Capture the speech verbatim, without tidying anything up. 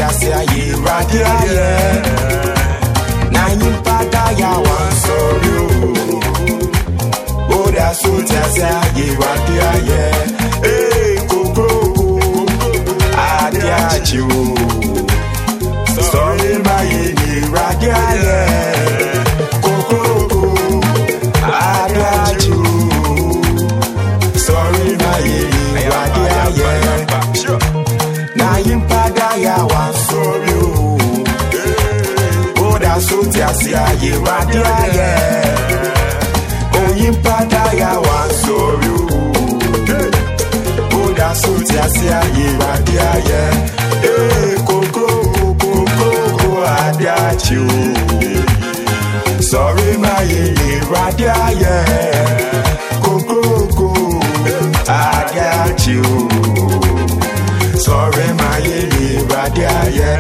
say ye radia ye. Na yin pada ya wan sorry o. Oda so say ye radia ye. Hey koko adia chi o. Sorry my ye radia ye. Koko adia chi o. Sorry my ye radia ye. Na yin pada ya wan sorry o. Oda so say ye radia ye. Oh yin pada ya wan sorry o. Oda so say ye radia ye. Eh koko koko koko adachi o. Sorry my ye radia ye. Koko koko adachi o. Sorry my ye radia ye.